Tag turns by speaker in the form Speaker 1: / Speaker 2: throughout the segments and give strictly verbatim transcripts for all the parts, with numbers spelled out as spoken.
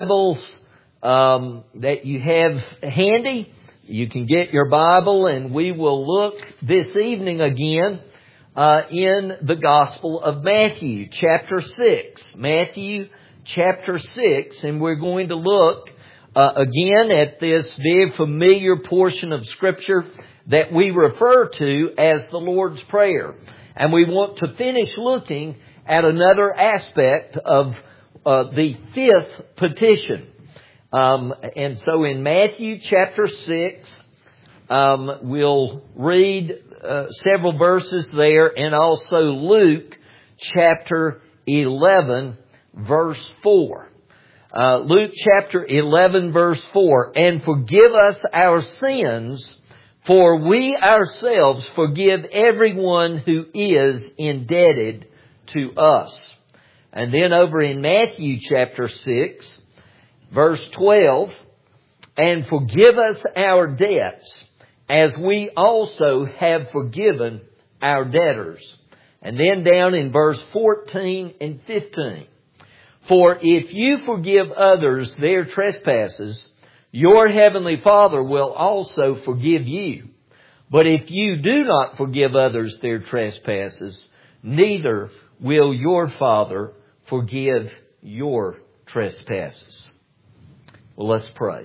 Speaker 1: Bibles um, that you have handy, you can get your Bible, and we will look this evening again uh, in the Gospel of Matthew, chapter six. Matthew, chapter six, and we're going to look uh, again at this very familiar portion of Scripture that we refer to as the Lord's Prayer. And we want to finish looking at another aspect of Uh, the fifth petition. Um, and so in Matthew chapter six, um, we'll read uh, several verses there, and also Luke chapter eleven verse four. Uh, Luke chapter eleven verse four. And forgive us our sins, for we ourselves forgive everyone who is indebted to us. And then over in Matthew chapter six, verse twelve, and forgive us our debts, as we also have forgiven our debtors. And then down in verse fourteen and fifteen, for if you forgive others their trespasses, your heavenly Father will also forgive you. But if you do not forgive others their trespasses, neither will your Father forgive your trespasses. Well, let's pray.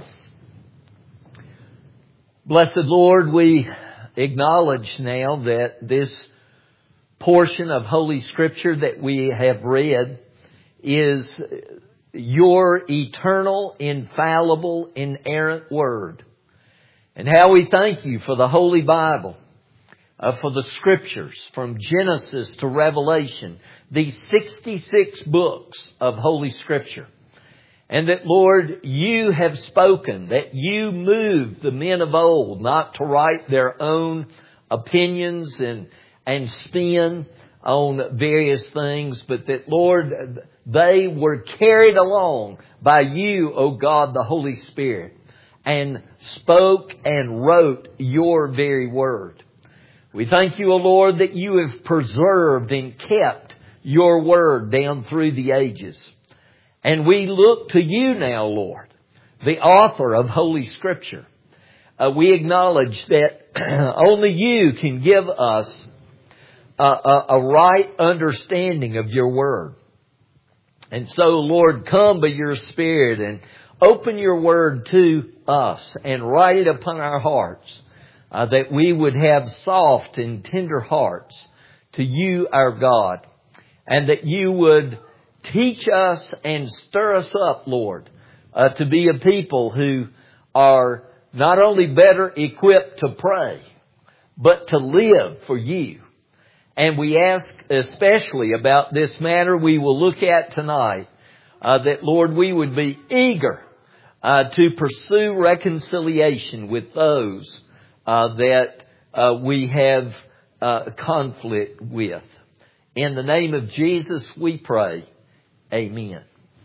Speaker 1: Blessed Lord, we acknowledge now that this portion of Holy Scripture that we have read is your eternal, infallible, inerrant Word. And how we thank you for the Holy Bible, uh, for the Scriptures from Genesis to Revelation, these sixty-six books of Holy Scripture. And that, Lord, you have spoken, that you moved the men of old not to write their own opinions and, and spin on various things, but that, Lord, they were carried along by you, O God, the Holy Spirit, and spoke and wrote your very word. We thank you, O Lord, that you have preserved and kept your word down through the ages. And we look to you now, Lord, the author of Holy Scripture. Uh, we acknowledge that only you can give us a, a, a right understanding of your word. And so, Lord, come by your Spirit and open your word to us and write it upon our hearts, uh, that we would have soft and tender hearts to you, our God. And that you would teach us and stir us up, Lord, uh, to be a people who are not only better equipped to pray, but to live for you. And we ask especially about this matter we will look at tonight, uh, that, Lord, we would be eager uh, to pursue reconciliation with those uh, that uh, we have uh, conflict with. In the name of Jesus we pray. Amen.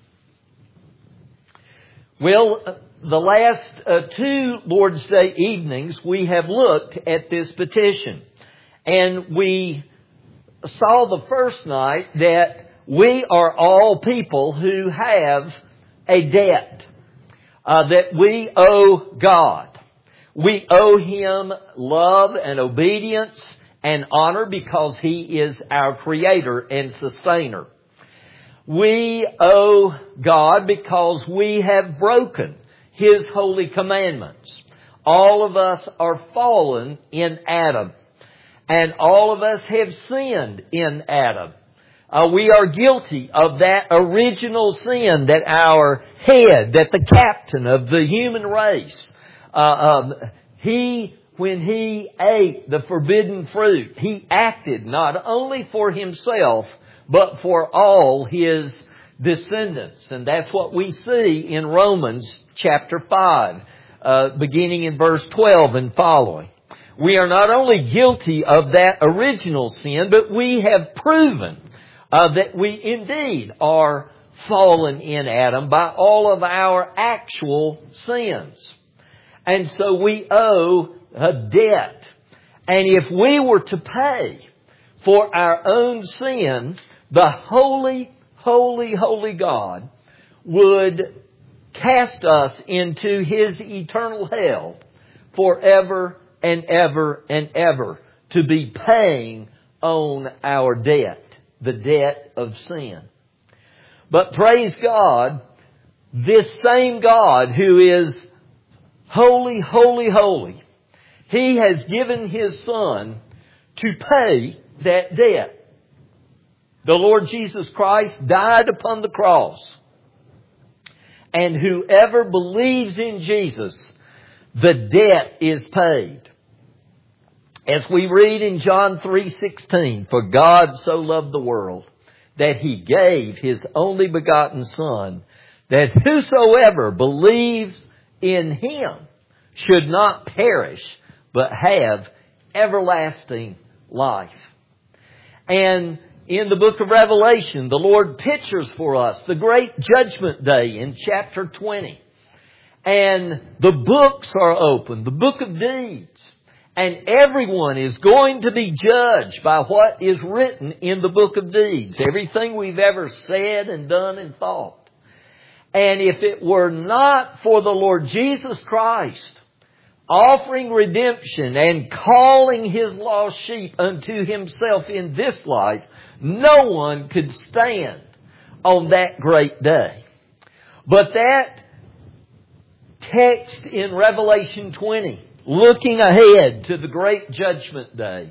Speaker 1: Well, the last uh, two Lord's Day evenings we have looked at this petition. And we saw the first night that we are all people who have a debt uh, that we owe God. We owe Him love and obedience and honor because He is our Creator and Sustainer. We owe God because we have broken His holy commandments. All of us are fallen in Adam, and all of us have sinned in Adam. Uh, we are guilty of that original sin that our head, that the captain of the human race, uh, um, he When he ate the forbidden fruit, he acted not only for himself, but for all his descendants. And that's what we see in Romans chapter five, uh, beginning in verse twelve and following. We are not only guilty of that original sin, but we have proven uh, that we indeed are fallen in Adam by all of our actual sins. And so we owe a debt. And if we were to pay for our own sin, the holy, holy, holy God would cast us into His eternal hell forever and ever and ever to be paying on our debt, the debt of sin. But praise God, this same God who is holy, holy, holy, He has given His Son to pay that debt. The Lord Jesus Christ died upon the cross. And whoever believes in Jesus, the debt is paid. As we read in John three sixteen, for God so loved the world that He gave His only begotten Son, that whosoever believes in Him should not perish, but have everlasting life. And in the book of Revelation, the Lord pictures for us the great judgment day in chapter twenty. And the books are open, the book of deeds. And everyone is going to be judged by what is written in the book of deeds. Everything we've ever said and done and thought. And if it were not for the Lord Jesus Christ offering redemption and calling His lost sheep unto Himself in this life, no one could stand on that great day. But that text in Revelation twenty, looking ahead to the great judgment day,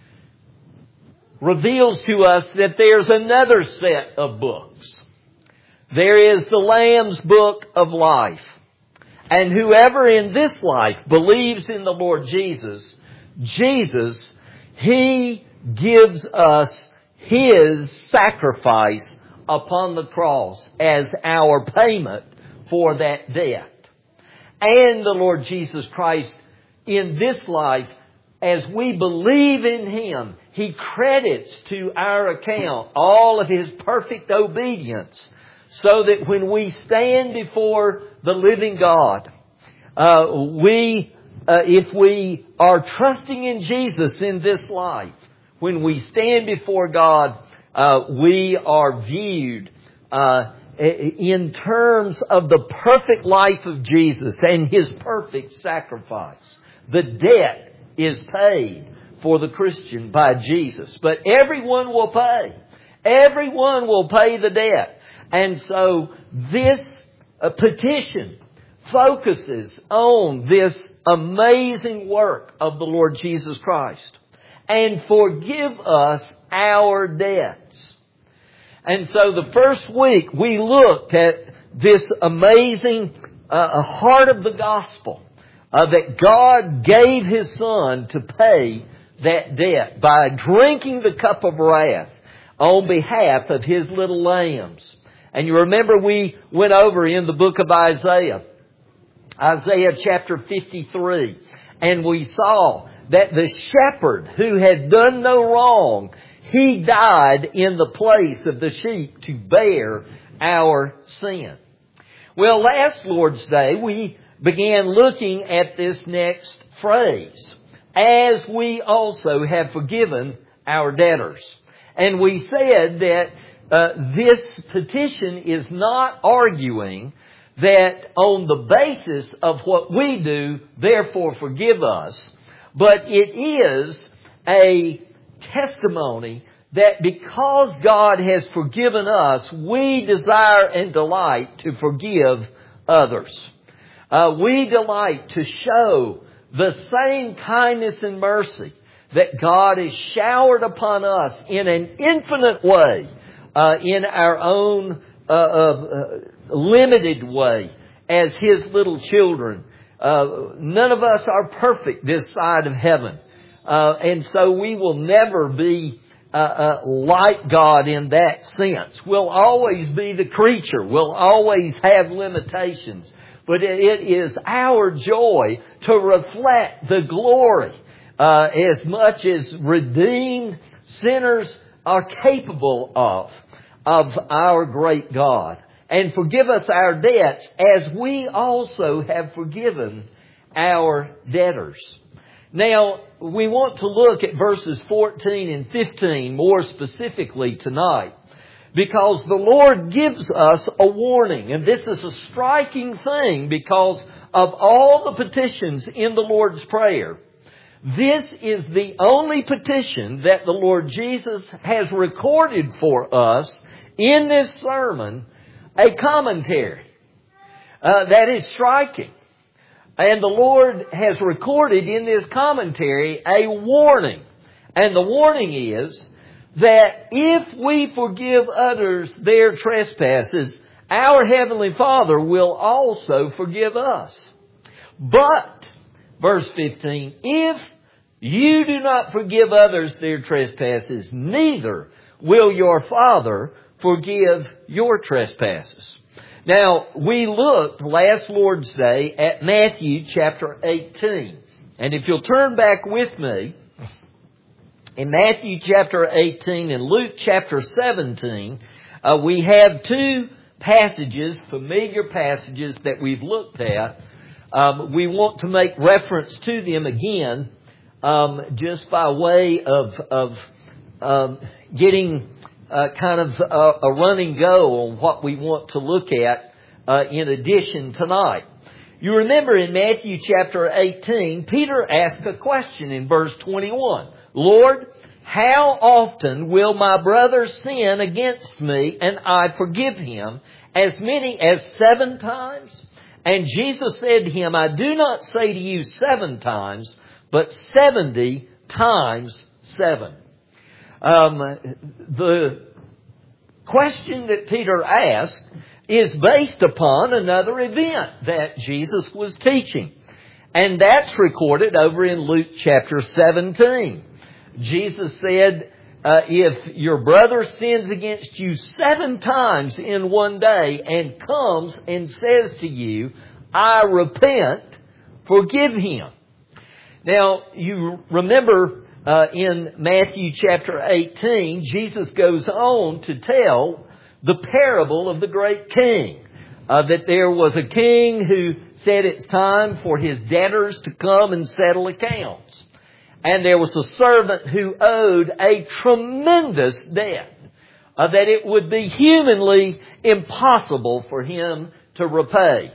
Speaker 1: reveals to us that there's another set of books. There is the Lamb's book of life. And whoever in this life believes in the Lord Jesus, Jesus, He gives us His sacrifice upon the cross as our payment for that debt. And the Lord Jesus Christ in this life, as we believe in Him, He credits to our account all of His perfect obedience, so that when we stand before the living God, uh, we, uh, if we are trusting in Jesus in this life, when we stand before God, uh, we are viewed uh, in terms of the perfect life of Jesus and His perfect sacrifice. The debt is paid for the Christian by Jesus. But everyone will pay. Everyone will pay the debt. And so this uh, petition focuses on this amazing work of the Lord Jesus Christ and forgive us our debts. And so the first week we looked at this amazing uh, heart of the gospel, uh, that God gave His Son to pay that debt by drinking the cup of wrath on behalf of His little lambs. And you remember we went over in the book of Isaiah, Isaiah chapter fifty-three, and we saw that the shepherd who had done no wrong, He died in the place of the sheep to bear our sin. Well, last Lord's Day, we began looking at this next phrase, as we also have forgiven our debtors. And we said that uh, this petition is not arguing that on the basis of what we do, therefore forgive us, but it is a testimony that because God has forgiven us, we desire and delight to forgive others. Uh, we delight to show the same kindness and mercy that God has showered upon us in an infinite way, uh, in our own uh, uh, limited way as His little children. Uh, none of us are perfect this side of heaven. Uh, and so we will never be uh, uh, like God in that sense. We'll always be the creature. We'll always have limitations. But it is our joy to reflect the glory uh, as much as redeemed sinners are capable of, of our great God. And forgive us our debts as we also have forgiven our debtors. Now, we want to look at verses fourteen and fifteen more specifically tonight, because the Lord gives us a warning. And this is a striking thing because of all the petitions in the Lord's Prayer. This is the only petition that the Lord Jesus has recorded for us in this sermon, a commentary. Uh, that is striking. And the Lord has recorded in this commentary a warning. And the warning is that if we forgive others their trespasses, our Heavenly Father will also forgive us. But, verse fifteen, if you do not forgive others their trespasses, neither will your Father forgive your trespasses. Now, we looked last Lord's Day at Matthew chapter eighteen. And if you'll turn back with me, in Matthew chapter eighteen and Luke chapter seventeen, uh, we have two passages, familiar passages that we've looked at. Um, we want to make reference to them again, um, just by way of, of um, getting uh, kind of a, a running go on what we want to look at uh, in addition tonight. You remember in Matthew chapter eighteen, Peter asked a question in verse twenty-one. Lord, how often will my brother sin against me and I forgive him? As many as seven times? And Jesus said to him, I do not say to you seven times, but seventy times seven. Um, the question that Peter asked is based upon another event that Jesus was teaching. And that's recorded over in Luke chapter seventeen. Jesus said, uh, if your brother sins against you seven times in one day and comes and says to you, I repent, forgive him. Now, you remember uh, in Matthew chapter eighteen, Jesus goes on to tell the parable of the great king. Uh, that there was a king who said it's time for his debtors to come and settle accounts. And there was a servant who owed a tremendous debt, uh, that it would be humanly impossible for him to repay.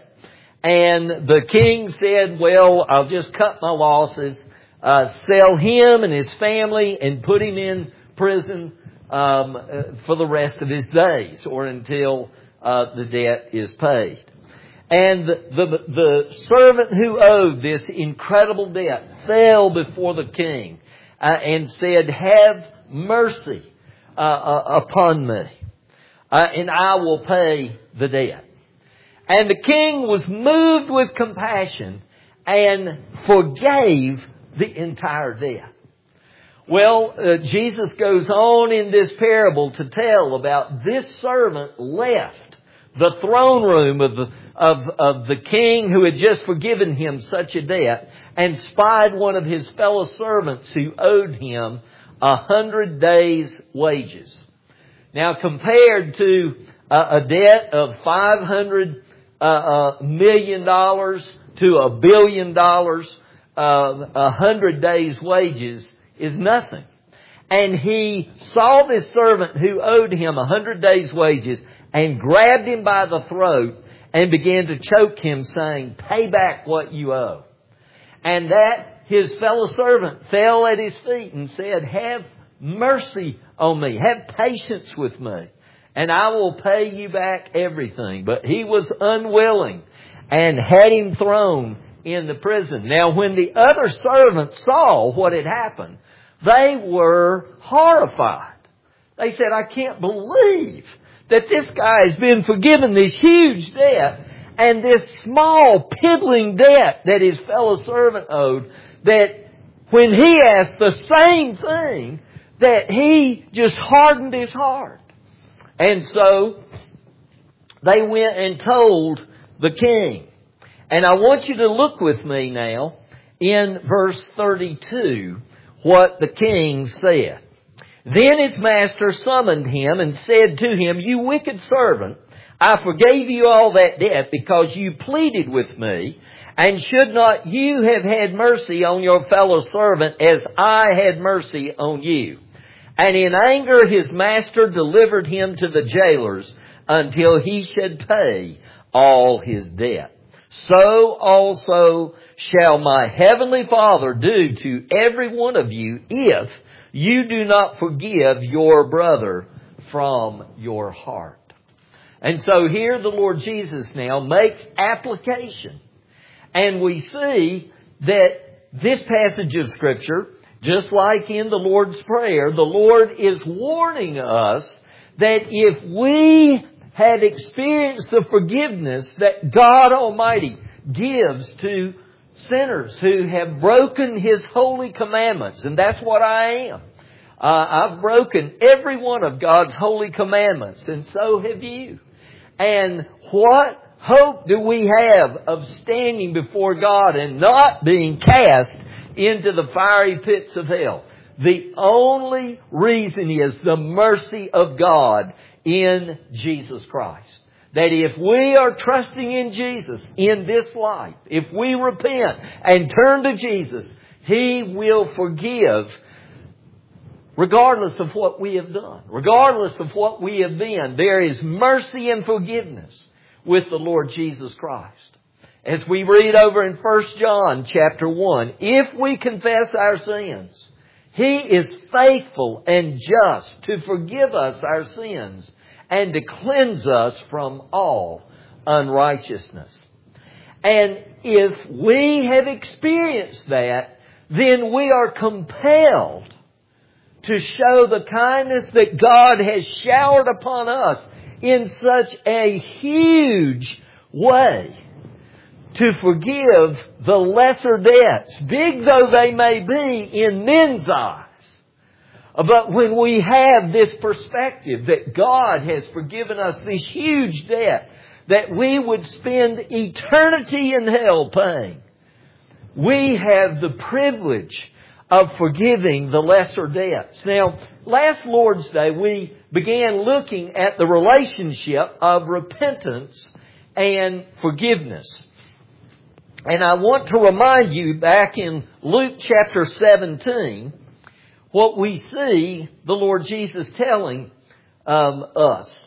Speaker 1: And the king said, well, I'll just cut my losses, uh, sell him and his family and put him in prison um, uh, for the rest of his days or until uh, the debt is paid. And the, the, the servant who owed this incredible debt fell before the king uh, and said, have mercy uh, uh, upon me, uh, and I will pay the debt. And the king was moved with compassion and forgave the entire debt. Well, uh, Jesus goes on in this parable to tell about this servant left the throne room of the, of, of the king who had just forgiven him such a debt and spied one of his fellow servants who owed him a hundred days' wages. Now, compared to uh, a debt of five hundred uh, uh, million dollars to a billion dollars, uh, a hundred days' wages is nothing. And he saw this servant who owed him a hundred days' wages and grabbed him by the throat and began to choke him, saying, pay back what you owe. And that his fellow servant fell at his feet and said, have mercy on me, have patience with me, and I will pay you back everything. But he was unwilling and had him thrown in the prison. Now, when the other servants saw what had happened, they were horrified. They said, I can't believe that this guy has been forgiven this huge debt and this small piddling debt that his fellow servant owed, that when he asked the same thing, that he just hardened his heart. And so they went and told the king. And I want you to look with me now in verse thirty-two, what the king said. Then his master summoned him and said to him, you wicked servant, I forgave you all that debt because you pleaded with me, and should not you have had mercy on your fellow servant as I had mercy on you? And in anger his master delivered him to the jailers until he should pay all his debt. So also shall my heavenly Father do to every one of you if you do not forgive your brother from your heart. And so here the Lord Jesus now makes application. And we see that this passage of Scripture, just like in the Lord's Prayer, the Lord is warning us that if we have experienced the forgiveness that God Almighty gives to sinners who have broken His holy commandments, and that's what I am. Uh, I've broken every one of God's holy commandments, and so have you. And what hope do we have of standing before God and not being cast into the fiery pits of hell? The only reason is the mercy of God in Jesus Christ. That if we are trusting in Jesus in this life, if we repent and turn to Jesus, He will forgive regardless of what we have done, regardless of what we have been. There is mercy and forgiveness with the Lord Jesus Christ. As we read over in First John chapter one, if we confess our sins, He is faithful and just to forgive us our sins and to cleanse us from all unrighteousness. And if we have experienced that, then we are compelled to show the kindness that God has showered upon us in such a huge way to forgive the lesser debts, big though they may be in men's eyes. But when we have this perspective that God has forgiven us this huge debt that we would spend eternity in hell paying, we have the privilege of forgiving the lesser debts. Now, last Lord's Day, we began looking at the relationship of repentance and forgiveness. And I want to remind you back in Luke chapter seventeen, what we see the Lord Jesus telling um, us.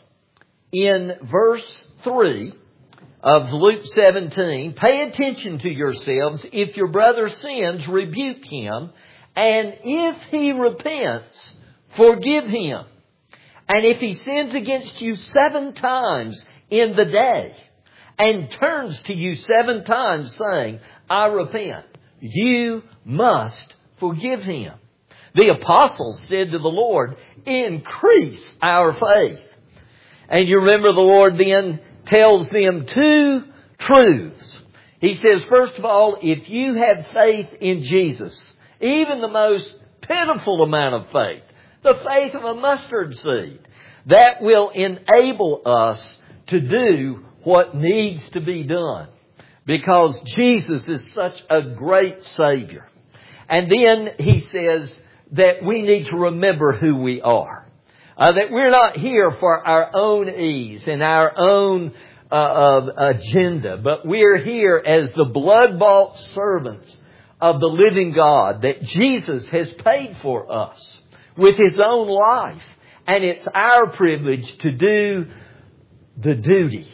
Speaker 1: In verse three of Luke seventeen, pay attention to yourselves. If your brother sins, rebuke him. And if he repents, forgive him. And if he sins against you seven times in the day and turns to you seven times saying, I repent, you must forgive him. The apostles said to the Lord, increase our faith. And you remember the Lord then tells them two truths. He says, first of all, if you have faith in Jesus, even the most pitiful amount of faith, the faith of a mustard seed, that will enable us to do what needs to be done. Because Jesus is such a great Savior. And then He says that we need to remember who we are. Uh, that we're not here for our own ease and our own uh, uh, agenda, but we're here as the blood-bought servants of the living God, that Jesus has paid for us with His own life. And it's our privilege to do the duty,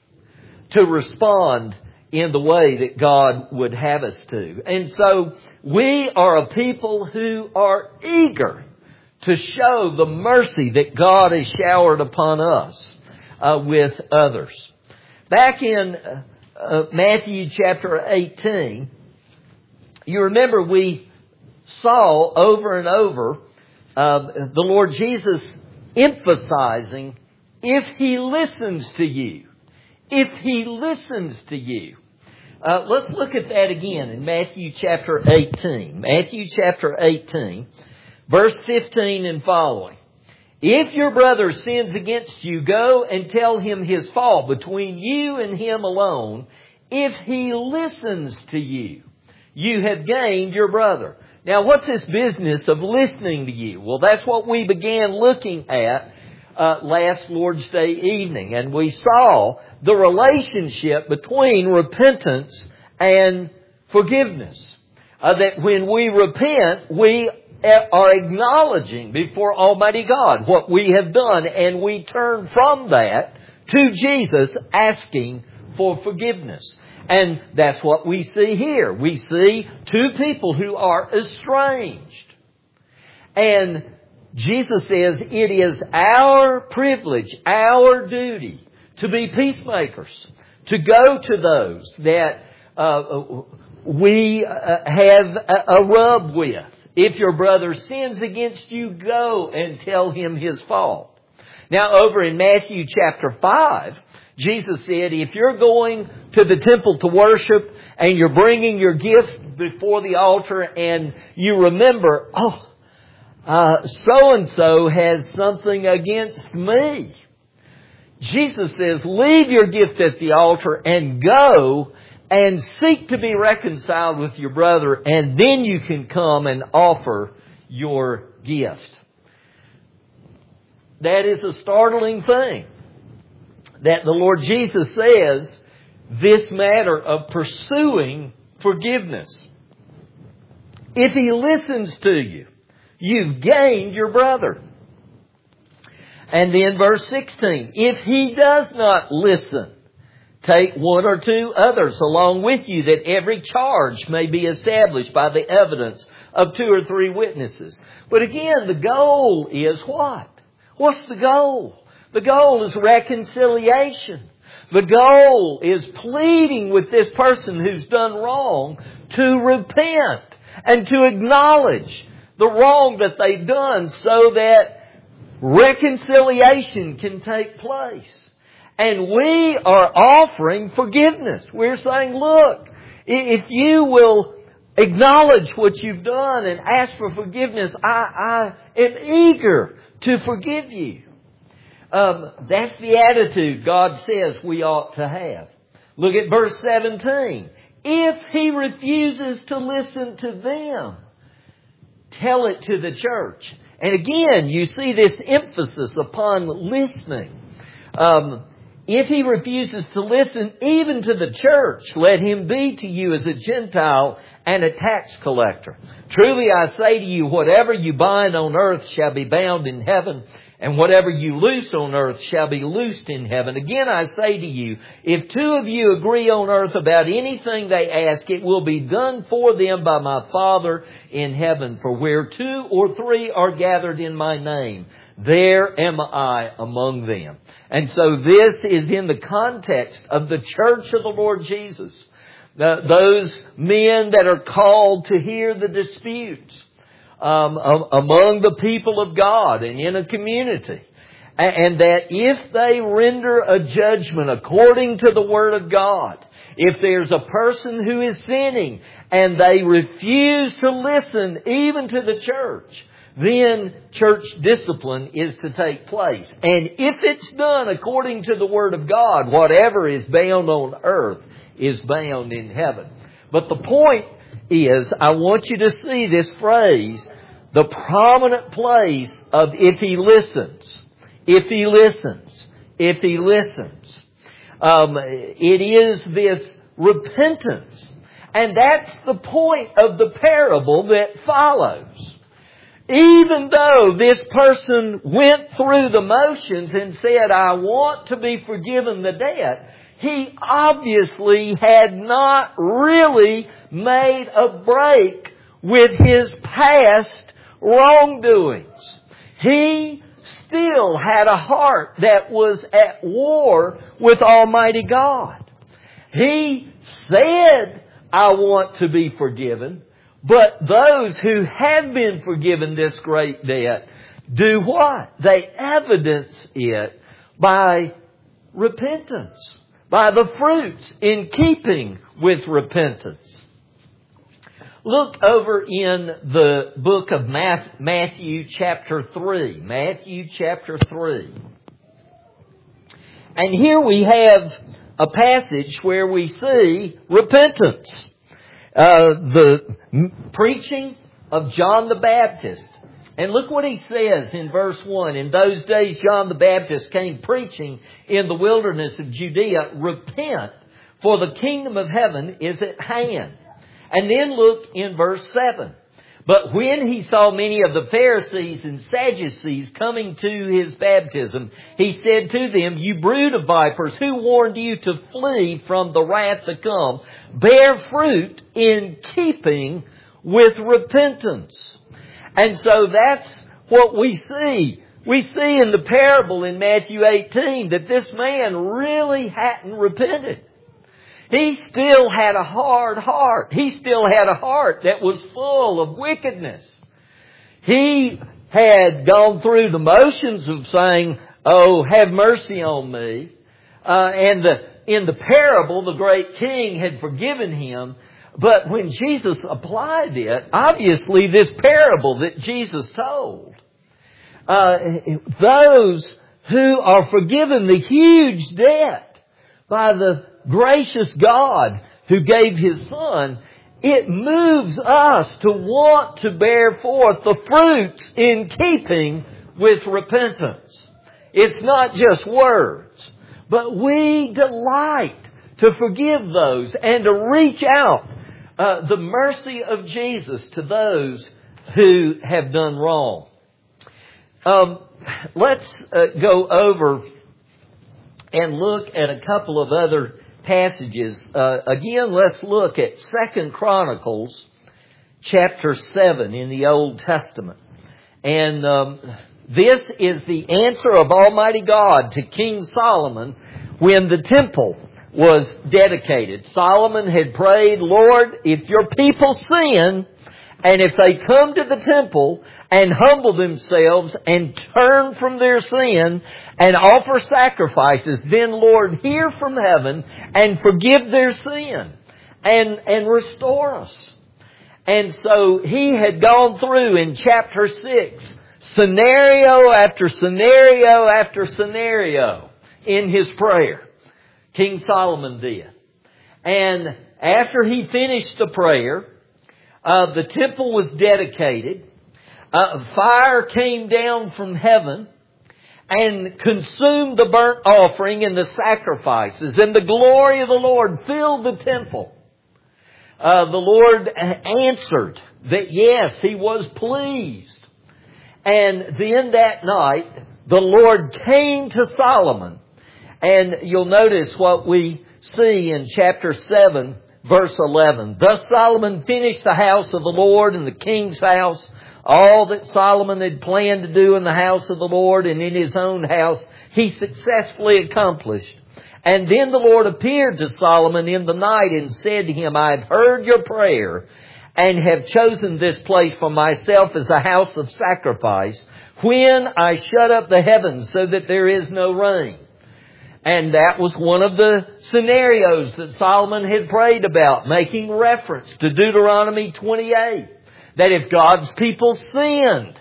Speaker 1: to respond in the way that God would have us to. And so we are a people who are eager to show the mercy that God has showered upon us uh, with others. Back in uh, Matthew chapter eighteen, you remember we saw over and over uh, the Lord Jesus emphasizing, if He listens to you, if He listens to you. Uh, let's look at that again in Matthew chapter eighteen. Matthew chapter eighteen, verse fifteen and following. If your brother sins against you, go and tell him his fault between you and him alone. If he listens to you, you have gained your brother. Now, what's this business of listening to you? Well, that's what we began looking at uh, last Lord's Day evening. And we saw the relationship between repentance and forgiveness. Uh, that when we repent, we are acknowledging before Almighty God what we have done, and we turn from that to Jesus asking for forgiveness. And that's what we see here. We see two people who are estranged. And Jesus says it is our privilege, our duty to be peacemakers, to go to those that uh, we uh, have a, a rub with. If your brother sins against you, go and tell him his fault. Now, over in Matthew chapter five, Jesus said, if you're going to the temple to worship and you're bringing your gift before the altar and you remember, oh, uh, so-and-so has something against me. Jesus says, leave your gift at the altar and go and seek to be reconciled with your brother, and then you can come and offer your gift. That is a startling thing, that the Lord Jesus says this matter of pursuing forgiveness. If he listens to you, you've gained your brother. And then verse sixteen, if he does not listen, take one or two others along with you, that every charge may be established by the evidence of two or three witnesses. But again, the goal is what? What's the goal? The goal is reconciliation. The goal is pleading with this person who's done wrong to repent and to acknowledge the wrong that they've done so that reconciliation can take place. And we are offering forgiveness. We're saying, look, if you will acknowledge what you've done and ask for forgiveness, I, I am eager to forgive you. Um, that's the attitude God says we ought to have. Look at verse seventeen. If he refuses to listen to them, tell it to the church. And again, you see this emphasis upon listening. Um, if he refuses to listen even to the church, let him be to you as a Gentile and a tax collector. Truly I say to you, whatever you bind on earth shall be bound in heaven, and whatever you loose on earth shall be loosed in heaven. Again I say to you, if two of you agree on earth about anything they ask, it will be done for them by my Father in heaven. For where two or three are gathered in my name, there am I among them. And so this is in the context of the church of the Lord Jesus. The, those men that are called to hear the disputes Um, among the people of God and in a community. And that if they render a judgment according to the Word of God, if there's a person who is sinning and they refuse to listen even to the church, then church discipline is to take place. And if it's done according to the Word of God, whatever is bound on earth is bound in heaven. But the point is, I want you to see this phrase, the prominent place of if he listens. If he listens. If he listens. Um, it is this repentance. And that's the point of the parable that follows. Even though this person went through the motions and said, I want to be forgiven the debt, he obviously had not really made a break with his past wrongdoings. He still had a heart that was at war with Almighty God. He said, I want to be forgiven. But those who have been forgiven this great debt do what? They evidence it by repentance, by the fruits in keeping with repentance. Look over in the book of Matthew chapter three. Matthew chapter three. And here we have a passage where we see repentance. Uh, the preaching of John the Baptist. And look what he says in verse one. In those days John the Baptist came preaching in the wilderness of Judea, repent, for the kingdom of heaven is at hand. And then look in verse seven. But when he saw many of the Pharisees and Sadducees coming to his baptism, he said to them, "You brood of vipers, who warned you to flee from the wrath to come? Bear fruit in keeping with repentance." And so that's what we see. We see in the parable in Matthew eighteen that this man really hadn't repented. He still had a hard heart. He still had a heart that was full of wickedness. He had gone through the motions of saying, "Oh, have mercy on me." Uh, and the, in the parable, the great king had forgiven him. But when Jesus applied it, obviously this parable that Jesus told, uh, those who are forgiven the huge debt by the gracious God who gave His Son, it moves us to want to bear forth the fruits in keeping with repentance. It's not just words, but we delight to forgive those and to reach out uh, the mercy of Jesus to those who have done wrong. Um, let's uh, go over and look at a couple of other passages. Uh, again, let's look at Second Chronicles chapter seven in the Old Testament. And um, this is the answer of Almighty God to King Solomon when the temple was dedicated. Solomon had prayed, "Lord, if your people sin, and if they come to the temple and humble themselves and turn from their sin and offer sacrifices, then, Lord, hear from heaven and forgive their sin and, and restore us." And so he had gone through in chapter six, scenario after scenario after scenario in his prayer. King Solomon did. And after he finished the prayer, Uh, the temple was dedicated. Uh, fire came down from heaven and consumed the burnt offering and the sacrifices. And the glory of the Lord filled the temple. Uh, the Lord answered that yes, He was pleased. And then that night, the Lord came to Solomon. And you'll notice what we see in chapter seven, verse eleven. "Thus Solomon finished the house of the Lord and the king's house, all that Solomon had planned to do in the house of the Lord and in his own house, he successfully accomplished. And then the Lord appeared to Solomon in the night and said to him, I have heard your prayer and have chosen this place for myself as a house of sacrifice, when I shut up the heavens so that there is no rain." And that was one of the scenarios that Solomon had prayed about, making reference to Deuteronomy twenty-eight. That if God's people sinned,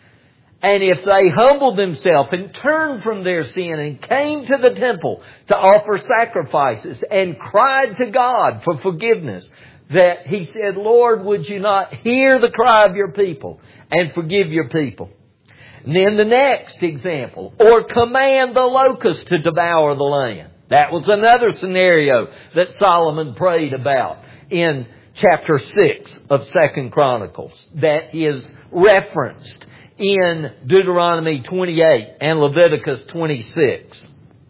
Speaker 1: and if they humbled themselves and turned from their sin and came to the temple to offer sacrifices and cried to God for forgiveness, that He said, "Lord, would you not hear the cry of your people and forgive your people?" And then the next example, "Or command the locust to devour the land." That was another scenario that Solomon prayed about in chapter six of Second Chronicles. That is referenced in Deuteronomy twenty-eight and Leviticus twenty-six.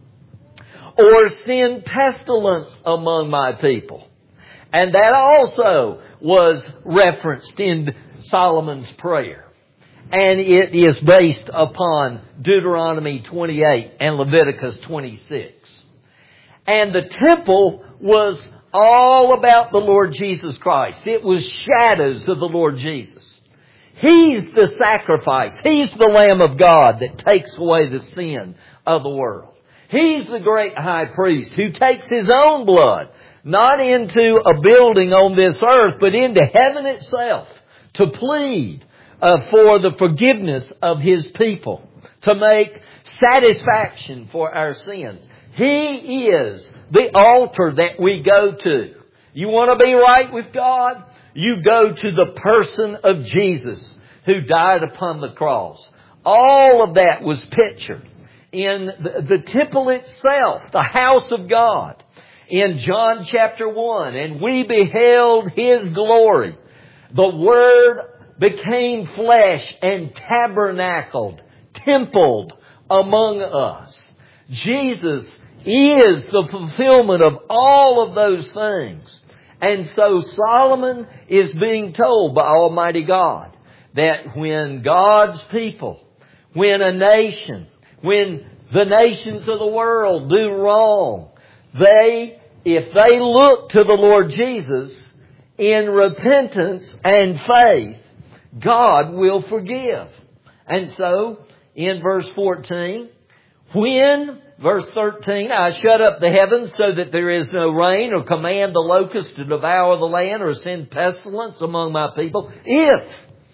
Speaker 1: "Or send pestilence among my people." And that also was referenced in Solomon's prayer. And it is based upon Deuteronomy twenty-eight and Leviticus twenty-six. And the temple was all about the Lord Jesus Christ. It was shadows of the Lord Jesus. He's the sacrifice. He's the Lamb of God that takes away the sin of the world. He's the great high priest who takes His own blood, not into a building on this earth, but into heaven itself, to plead Uh, for the forgiveness of His people, to make satisfaction for our sins. He is the altar that we go to. You want to be right with God? You go to the person of Jesus who died upon the cross. All of that was pictured in the, the temple itself, the house of God, in John chapter one. "And we beheld His glory, the Word became flesh and tabernacled, templed among us. Jesus is the fulfillment of all of those things. And so Solomon is being told by Almighty God that when God's people, when a nation, when the nations of the world do wrong, they, if they look to the Lord Jesus in repentance and faith, God will forgive. And so, in verse fourteen, when, verse thirteen, I shut up the heavens so that there is no rain, or command the locusts to devour the land, or send pestilence among my people. If,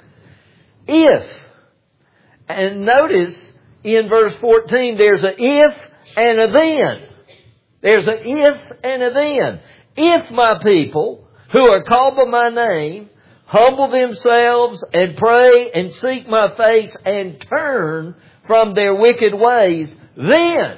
Speaker 1: if, and notice in verse fourteen, there's a if and a then. There's a if and a then. If my people, who are called by my name, humble themselves and pray and seek my face and turn from their wicked ways, then,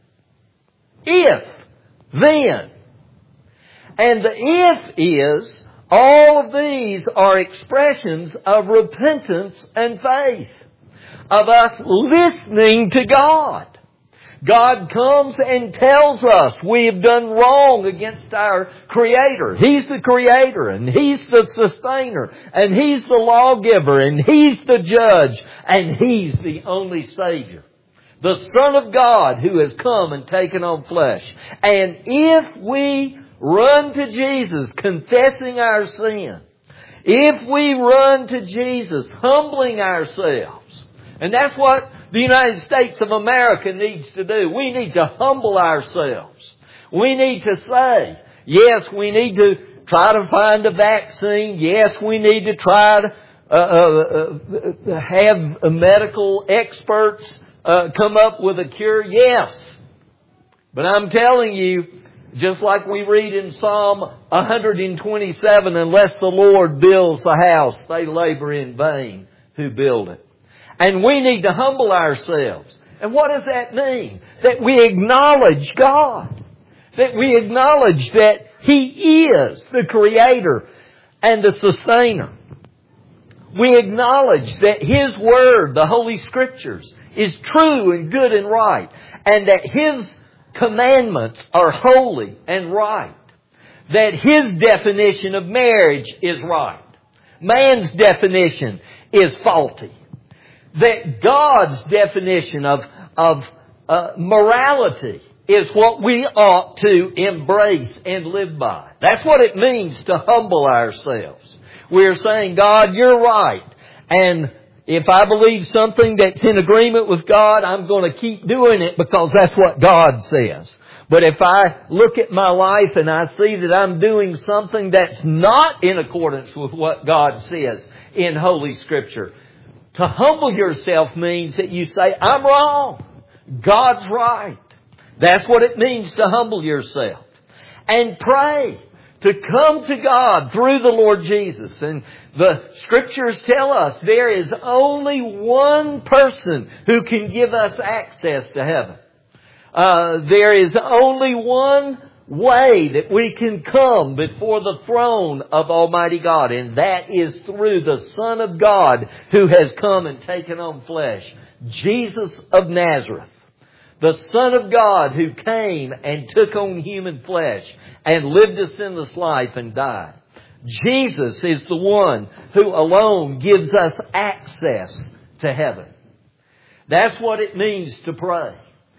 Speaker 1: if, then. And the if is, all of these are expressions of repentance and faith, of us listening to God. God comes and tells us we have done wrong against our Creator. He's the Creator, and He's the Sustainer, and He's the Lawgiver, and He's the Judge, and He's the only Savior. The Son of God who has come and taken on flesh. And if we run to Jesus confessing our sin, if we run to Jesus humbling ourselves, and that's what the United States of America needs to do. We need to humble ourselves. We need to say, yes, we need to try to find a vaccine. Yes, we need to try to uh, uh, uh, have medical experts uh, come up with a cure. Yes. But I'm telling you, just like we read in Psalm one twenty-seven, unless the Lord builds the house, they labor in vain who build it. And we need to humble ourselves. And what does that mean? That we acknowledge God. That we acknowledge that He is the Creator and the Sustainer. We acknowledge that His Word, the Holy Scriptures, is true and good and right. And that His commandments are holy and right. That His definition of marriage is right. Man's definition is faulty. That God's definition of, of uh, morality is what we ought to embrace and live by. That's what it means to humble ourselves. We're saying, God, you're right. And if I believe something that's in agreement with God, I'm going to keep doing it because that's what God says. But if I look at my life and I see that I'm doing something that's not in accordance with what God says in Holy Scripture, to humble yourself means that you say, I'm wrong. God's right. That's what it means to humble yourself. And pray. To come to God through the Lord Jesus. And the Scriptures tell us there is only one person who can give us access to heaven. Uh, there is only one way that we can come before the throne of Almighty God, and that is through the Son of God who has come and taken on flesh, Jesus of Nazareth, the Son of God who came and took on human flesh and lived a sinless life and died. Jesus is the one who alone gives us access to heaven. That's what it means to pray.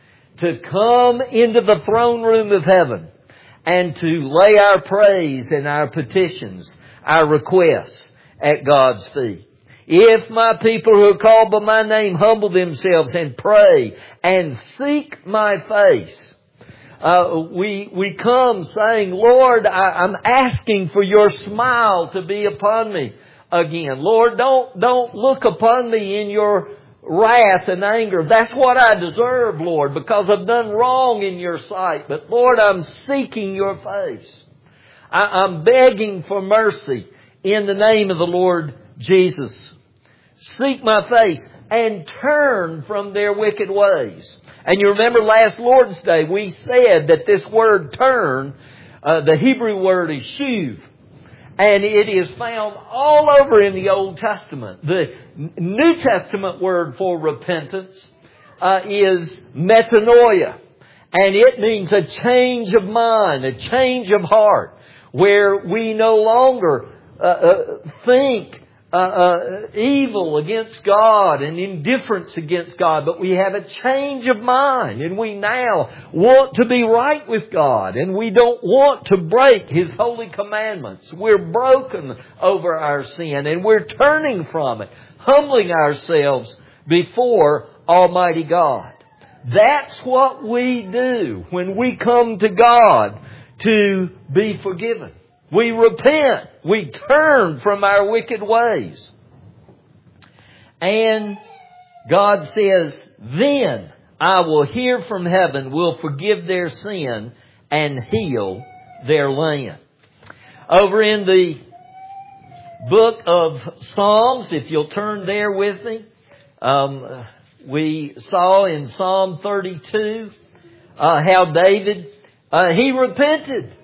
Speaker 1: To come into the throne room of heaven and to lay our praise and our petitions, our requests at God's feet. If my people who are called by my name humble themselves and pray and seek my face. Uh, we, we come saying, Lord, I, I'm asking for your smile to be upon me again. Lord, don't, don't look upon me in your wrath and anger. That's what I deserve, Lord, because I've done wrong in your sight. But Lord, I'm seeking your face. I, I'm begging for mercy in the name of the Lord Jesus. Seek my face and turn from their wicked ways. And you remember last Lord's Day, we said that this word turn, uh, the Hebrew word is shuv. And it is found all over in the Old Testament. The New Testament word for repentance uh, is metanoia. And it means a change of mind, a change of heart, where we no longer uh, uh, think uh, uh, evil against God and indifference against God, but we have a change of mind, and we now want to be right with God, and we don't want to break His holy commandments. We're broken over our sin, and we're turning from it, humbling ourselves before Almighty God. That's what we do when we come to God to be forgiven. We repent. We turn from our wicked ways. And God says, then I will hear from heaven, will forgive their sin, and heal their land. Over in the book of Psalms, if you'll turn there with me, um, we saw in Psalm thirty-two uh, how David, uh, he repented.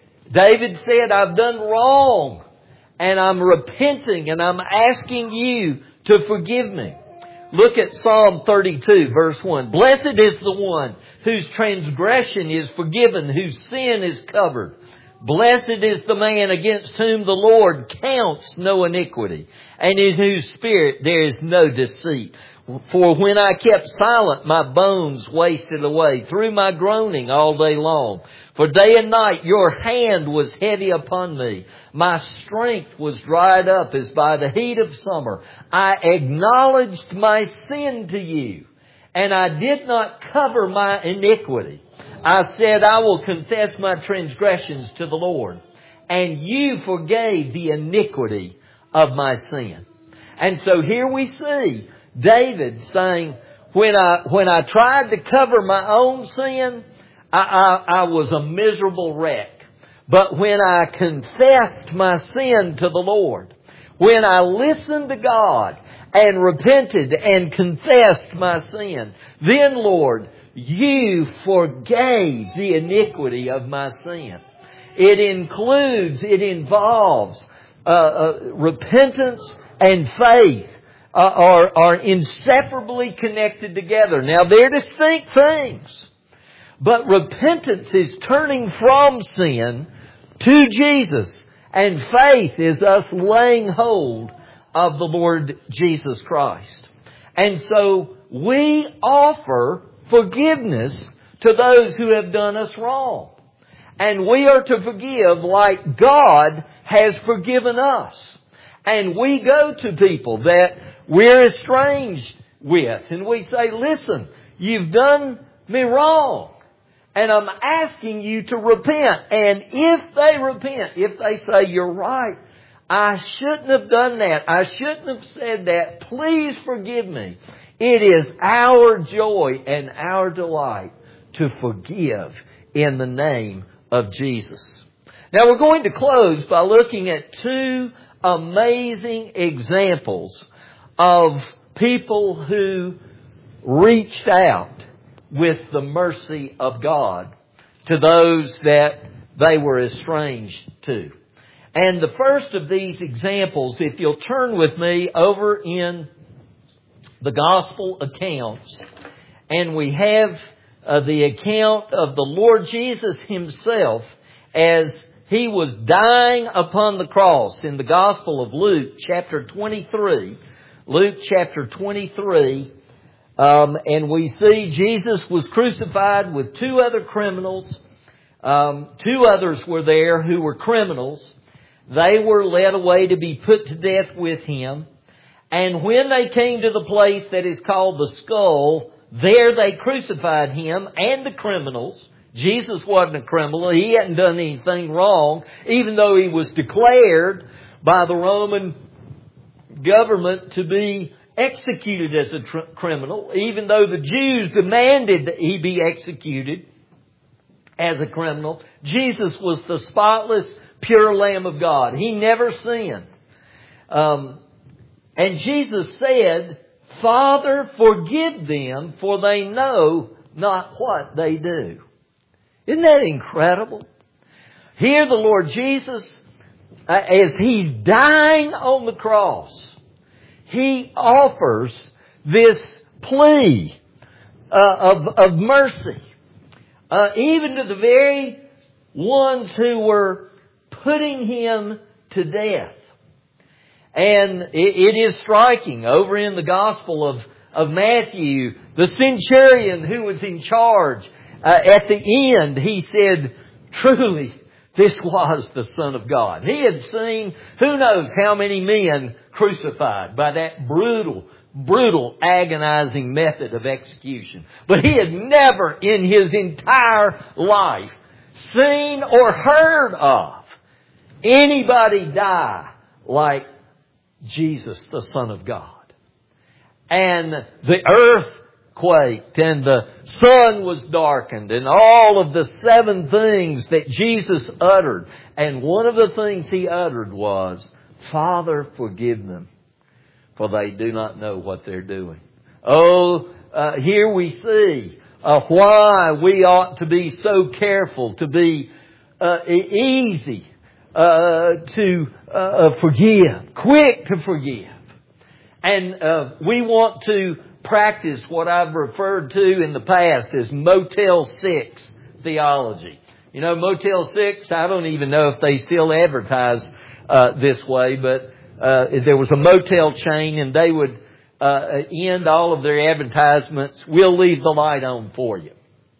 Speaker 1: David said, I've done wrong, and I'm repenting, and I'm asking you to forgive me. Look at Psalm thirty-two, verse one. Blessed is the one whose transgression is forgiven, whose sin is covered. Blessed is the man against whom the Lord counts no iniquity, and in whose spirit there is no deceit. For when I kept silent, my bones wasted away through my groaning all day long. For day and night your hand was heavy upon me. My strength was dried up as by the heat of summer. I acknowledged my sin to you, and I did not cover my iniquity. I said, I will confess my transgressions to the Lord, and you forgave the iniquity of my sin. And so here we see David saying, when I, when I tried to cover my own sin, I, I, I was a miserable wreck. But when I confessed my sin to the Lord, when I listened to God and repented and confessed my sin, then, Lord, you forgave the iniquity of my sin. It includes, it involves uh, uh, repentance and faith. Uh, are, are inseparably connected together. Now, they're distinct things. But repentance is turning from sin to Jesus. And faith is us laying hold of the Lord Jesus Christ. And so we offer forgiveness to those who have done us wrong. And we are to forgive like God has forgiven us. And we go to people that we're estranged with, and we say, listen, you've done me wrong, and I'm asking you to repent. And if they repent, if they say, you're right, I shouldn't have done that, I shouldn't have said that, please forgive me. It is our joy and our delight to forgive in the name of Jesus. Now we're going to close by looking at two amazing examples of people who reached out with the mercy of God to those that they were estranged to. And the first of these examples, if you'll turn with me over in the Gospel accounts, and we have uh, the account of the Lord Jesus Himself as He was dying upon the cross in the Gospel of Luke, chapter twenty-three. Luke chapter twenty-three, um, and we see Jesus was crucified with two other criminals. Um, two others were there who were criminals. They were led away to be put to death with Him. And when they came to the place that is called the Skull, there they crucified Him and the criminals. Jesus wasn't a criminal. He hadn't done anything wrong, even though He was declared by the Roman government to be executed as a tr- criminal, even though the Jews demanded that He be executed as a criminal. Jesus was the spotless, pure Lamb of God. He never sinned. Um, and Jesus said, Father, forgive them, for they know not what they do. Isn't that incredible? Here the Lord Jesus uh, as He's dying on the cross, He offers this plea uh, of, of mercy, uh, even to the very ones who were putting Him to death. And it, it is striking over in the Gospel of, of Matthew, the centurion who was in charge, uh, at the end he said, truly, this was the Son of God. He had seen who knows how many men crucified by that brutal, brutal, agonizing method of execution. But he had never in his entire life seen or heard of anybody die like Jesus, the Son of God. And the earth quaked and the sun was darkened and all of the seven things that Jesus uttered. And one of the things He uttered was, Father, forgive them, for they do not know what they're doing. Oh, uh, here we see uh, why we ought to be so careful, to be uh, easy uh, to uh, forgive, quick to forgive. And uh, we want to practice what I've referred to in the past as Motel six theology. You know, Motel six, I don't even know if they still advertise uh, this way, but uh, there was a motel chain and they would uh, end all of their advertisements, we'll leave the light on for you.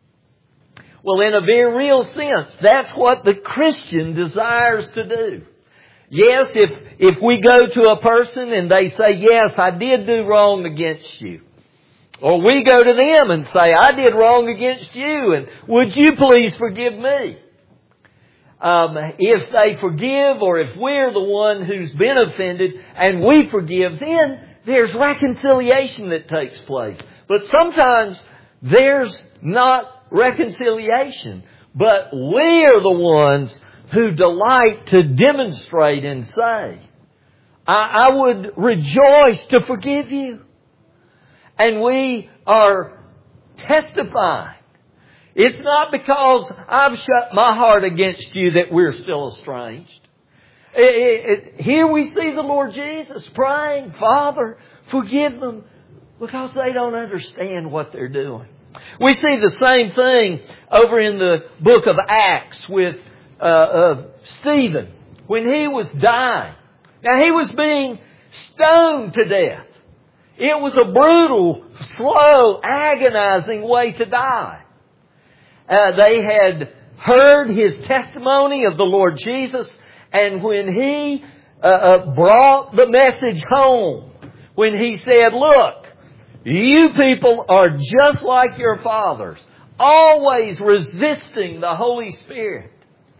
Speaker 1: Well, in a very real sense, that's what the Christian desires to do. Yes, if, if we go to a person and they say, yes, I did do wrong against you. Or we go to them and say, I did wrong against you and would you please forgive me? Um, if they forgive or if we're the one who's been offended and we forgive, then there's reconciliation that takes place. But sometimes there's not reconciliation, but we're the ones who delight to demonstrate and say, I, I would rejoice to forgive you. And we are testifying. It's not because I've shut my heart against you that we're still estranged. It, it, it, here we see the Lord Jesus praying, Father, forgive them because they don't understand what they're doing. We see the same thing over in the book of Acts with uh, uh, Stephen when he was dying. Now he was being stoned to death. It was a brutal, slow, agonizing way to die. Uh, they had heard his testimony of the Lord Jesus, and when he uh, uh, brought the message home, when he said, look, you people are just like your fathers, always resisting the Holy Spirit.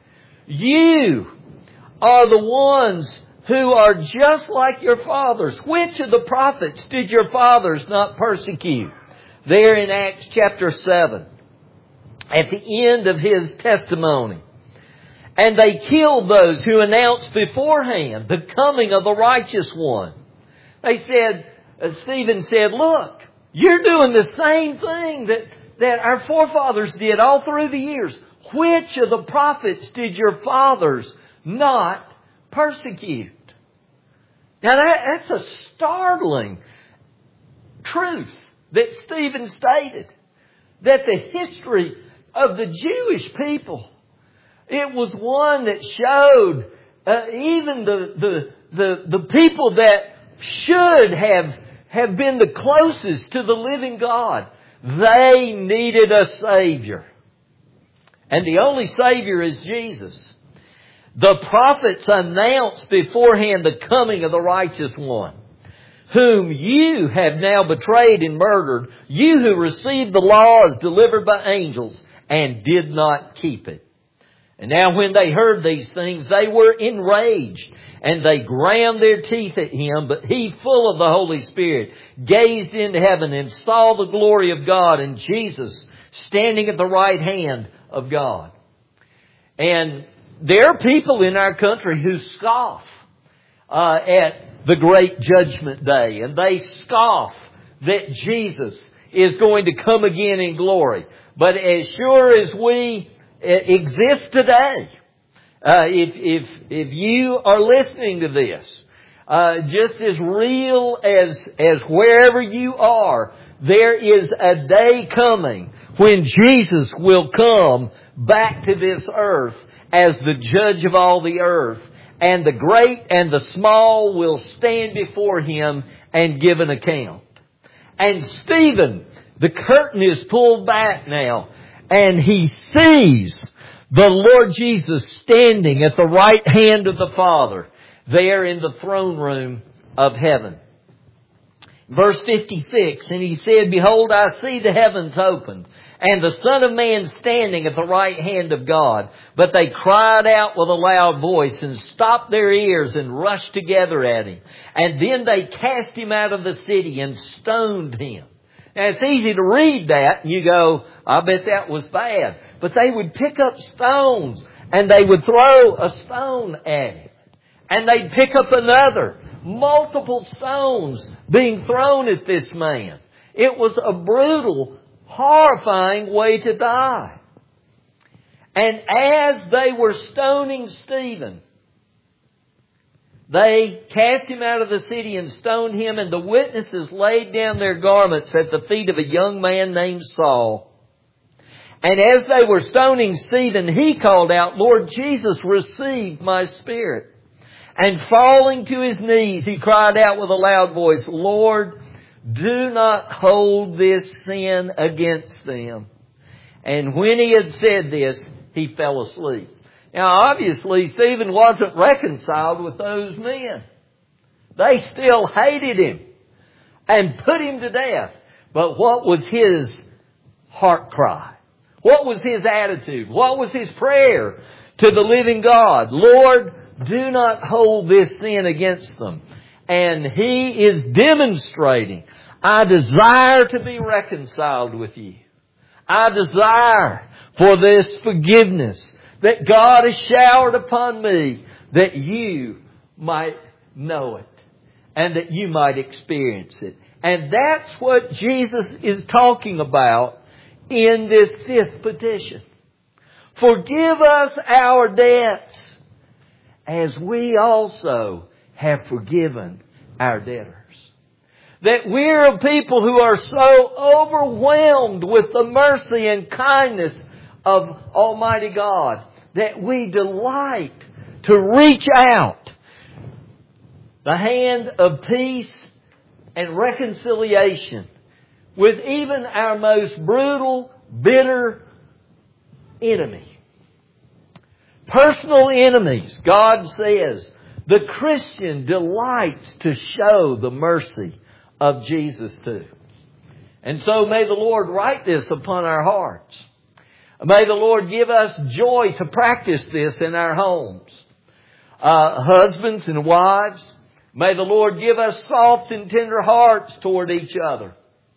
Speaker 1: You are the ones who are just like your fathers. Which of the prophets did your fathers not persecute? There in Acts chapter seven, at the end of his testimony. And they killed those who announced beforehand the coming of the righteous one. They said, uh, Stephen said, look, you're doing the same thing that, that our forefathers did all through the years. Which of the prophets did your fathers not persecute? Now that, that's a startling truth that Stephen stated. That the history of the Jewish people, it was one that showed uh, even the, the, the, the people that should have, have been the closest to the living God, they needed a Savior. And the only Savior is Jesus. The prophets announced beforehand the coming of the righteous one, whom you have now betrayed and murdered, you who received the laws delivered by angels and did not keep it. And now when they heard these things, they were enraged, and they ground their teeth at him. But he, full of the Holy Spirit, gazed into heaven and saw the glory of God and Jesus standing at the right hand of God. And there are people in our country who scoff uh, at the great judgment day. And they scoff that Jesus is going to come again in glory. But as sure as we exist today, Uh, if, if, if you are listening to this, uh, just as real as, as wherever you are, there is a day coming when Jesus will come back to this earth as the judge of all the earth. And the great and the small will stand before Him and give an account. And Stephen, the curtain is pulled back now, and he sees the Lord Jesus standing at the right hand of the Father, there in the throne room of heaven. Verse fifty-six, and He said, Behold, I see the heavens opened, and the Son of Man standing at the right hand of God. But they cried out with a loud voice and stopped their ears and rushed together at Him. And then they cast Him out of the city and stoned Him. Now it's easy to read that and you go, I bet that was bad. But they would pick up stones and they would throw a stone at Him. And they'd pick up another. Multiple stones being thrown at this man. It was a brutal, horrifying way to die. And as they were stoning Stephen, they cast him out of the city and stoned him, and the witnesses laid down their garments at the feet of a young man named Saul. And as they were stoning Stephen, he called out, Lord Jesus, receive my spirit. And falling to his knees, he cried out with a loud voice, Lord, do not hold this sin against them. And when he had said this, he fell asleep. Now obviously Stephen wasn't reconciled with those men. They still hated him and put him to death. But what was his heart cry? What was his attitude? What was his prayer to the living God? Lord, do not hold this sin against them. And he is demonstrating, I desire to be reconciled with you. I desire for this forgiveness that God has showered upon me, that you might know it and that you might experience it. And that's what Jesus is talking about in this fifth petition. Forgive us our debts as we also have forgiven our debtors. That we're a people who are so overwhelmed with the mercy and kindness of Almighty God that we delight to reach out the hand of peace and reconciliation with even our most brutal, bitter enemy. Personal enemies, God says, the Christian delights to show the mercy of Jesus too. And so may the Lord write this upon our hearts. May the Lord give us joy to practice this in our homes. Uh, husbands and wives, may the Lord give us soft and tender hearts toward each other.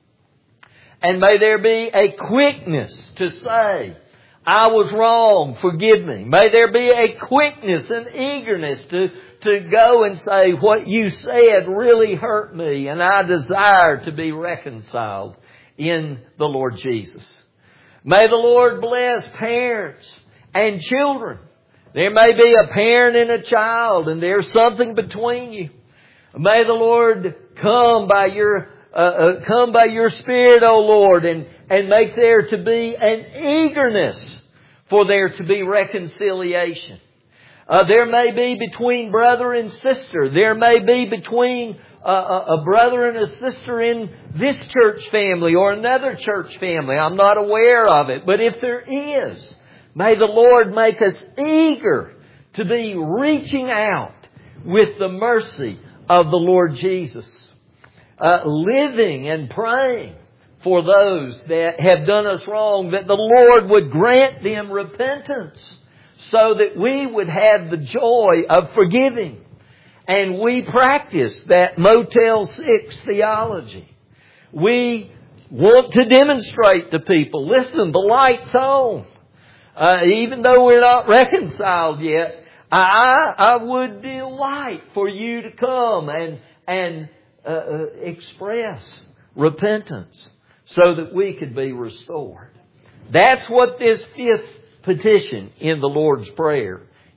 Speaker 1: And may there be a quickness to say, I was wrong, forgive me. May there be a quickness and eagerness to, to go and say, what you said really hurt me, and I desire to be reconciled in the Lord Jesus. May the Lord bless parents and children. There may be a parent and a child, and there's something between you. May the Lord come by your uh, uh, come by your Spirit, O Lord, and and make there to be an eagerness for there to be reconciliation. Uh, there may be between brother and sister. There may be between uh, a brother and a sister in this church family or another church family. I'm not aware of it. But if there is, may the Lord make us eager to be reaching out with the mercy of the Lord Jesus. Uh, living and praying for those that have done us wrong, that the Lord would grant them repentance so that we would have the joy of forgiving. And we practice that Motel six theology. We want to demonstrate to people, listen, the light's on. Uh, even though we're not reconciled yet, I, I would delight for you to come and, and uh, uh, express repentance so that we could be restored. That's what this fifth petition in the Lord's Prayer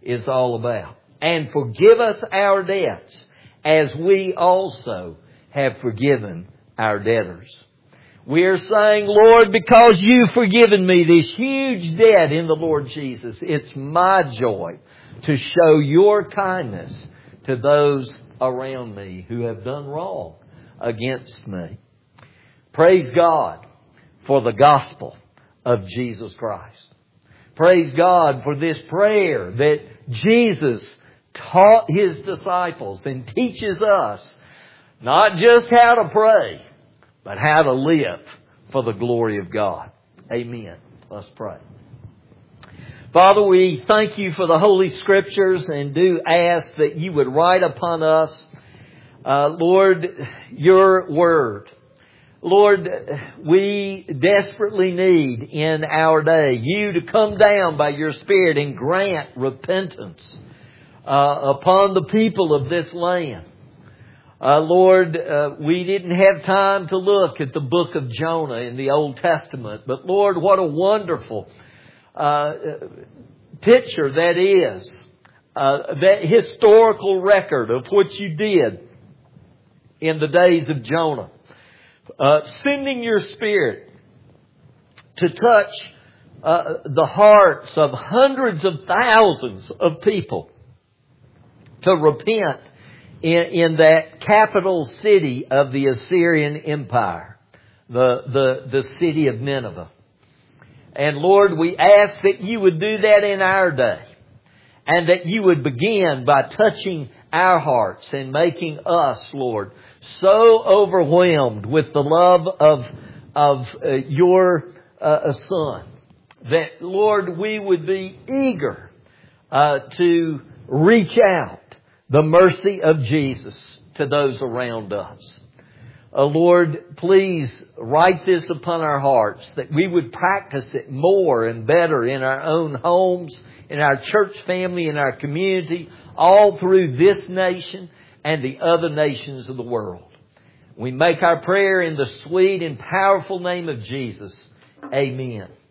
Speaker 1: is all about. And forgive us our debts as we also have forgiven our debtors. We are saying, Lord, because you've forgiven me this huge debt in the Lord Jesus, it's my joy to show your kindness to those around me who have done wrong against me. Praise God for the gospel of Jesus Christ. Praise God for this prayer that Jesus taught His disciples and teaches us not just how to pray, but how to live for the glory of God. Amen. Let's pray. Father, we thank you for the Holy Scriptures and do ask that you would write upon us, uh, Lord, your Word. Lord, we desperately need in our day you to come down by your Spirit and grant repentance uh, upon the people of this land. Uh, Lord, uh, we didn't have time to look at the book of Jonah in the Old Testament, but Lord, what a wonderful uh, picture that is, uh, that historical record of what you did in the days of Jonah. Uh, sending your Spirit to touch uh, the hearts of hundreds of thousands of people to repent in, in that capital city of the Assyrian Empire, the, the, the city of Nineveh. And Lord, we ask that you would do that in our day, and that you would begin by touching our hearts and making us, Lord, so overwhelmed with the love of, of uh, your uh, Son that, Lord, we would be eager uh, to reach out the mercy of Jesus to those around us. Uh, Lord, please write this upon our hearts that we would practice it more and better in our own homes, in our church family, in our community, all through this nation and the other nations of the world. We make our prayer in the sweet and powerful name of Jesus. Amen.